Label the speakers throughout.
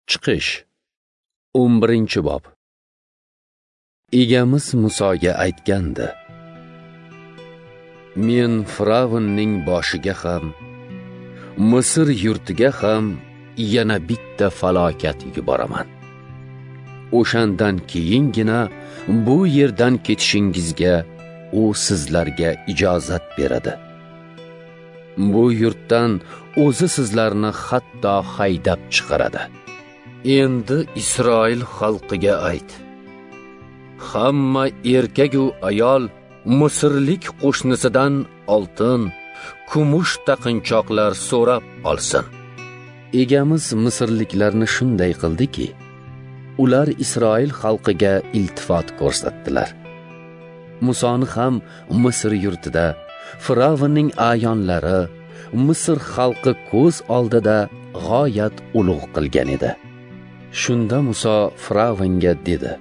Speaker 1: Chiqish 11-bob. Egamiz Musoga aytgandi: Men Firavnning boshiga ham, Misr yurtiga ham yana bitta falokat yuboraman. O'shandan keyingina bu yerdan ketishingizga u sizlarga ijozat beradi. Bu yurtdan o'zi sizlarni hatto haydab chiqaradi. Endi Isroil xalqiga ayt: hamma erkak u ayol Misrlik qo'shnisidan oltin, kumush taqinchoqlar so'rab olsin. Egamiz Misrliklarni shunday qildiki, ular Isroil xalqiga iltifot ko'rsatdilar. Musoni ham Misr yurtida Firavnning ayonlari, Misr xalqi ko'z oldida g'oyat ulug' qilgan edi. Shunda Muso Firavnga dedi: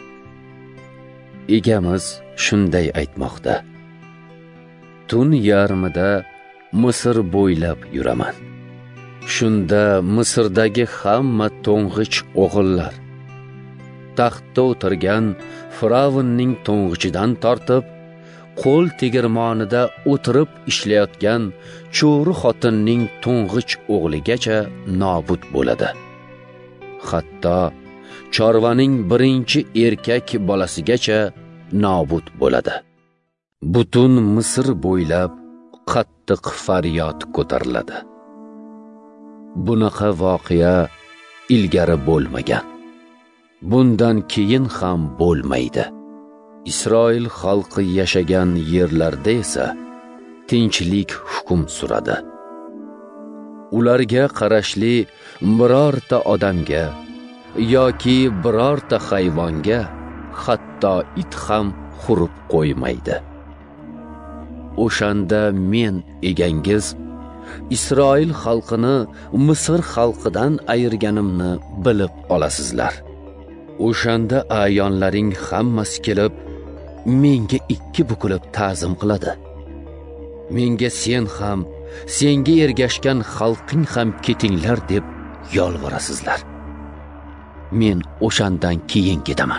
Speaker 1: Egamiz shunday aytmoqda: tun yarmida Misr bo'ylab yuraman. Shunda Misrdagi hamma to'ng'ich o'g'illar, taxtda o'tirgan Firavnning to'ng'ichidan tortib, qo'l tegirmonida o'tirib ishlayotgan cho'ri xotinning to'ng'ich o'g'ligacha nobud bo'ladi. Hatto chorvaning birinchi erkak bolasigacha nobud bo'ladi. Butun Misr bo'ylab qattiq faryod ko'tariladi. Bunaqa voqea ilgari bo'lmagan. Bundan keyin ham bo'lmaydi. Isroil xalqi yashagan yerlarda esa tinchlik hukm suradi. Ularga qarashli birorta odamga yoki birorta hayvonga hatto it ham xurib qo'ymaydi. O'shanda men egangiz Isroil xalqini Misr xalqidan ayirganimni bilib olasizlar. O'shanda ayonlaring hammasi kelib menga ikki bukilib ta'zim qiladi. Menga sen ham, senga ergashgan xalqing ham ketinglar deb yolvorasizlar. Men o'shandan keyin ketaman.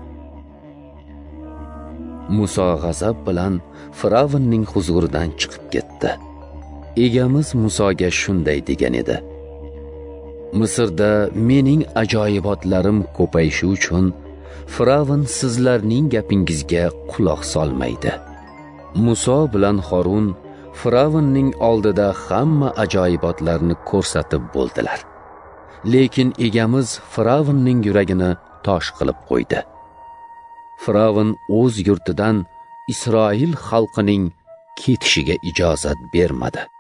Speaker 1: Muso g'azab bilan Firavnning huzuridan chiqib ketdi. Egamiz Musoga shunday degan edi: Misrda mening ajoyibotlarim ko'payishi uchun Firavn sizlarning gapingizga quloq solmaydi. Muso bilan Harun Firavnning oldida hamma ajoyibotlarni ko'rsatib bo'ldilar. Lekin egamiz Firavnning yuragini tosh qilib qo'ydi. Firavn o'z yurtidan Isroil xalqining ketishiga ijozat bermadi.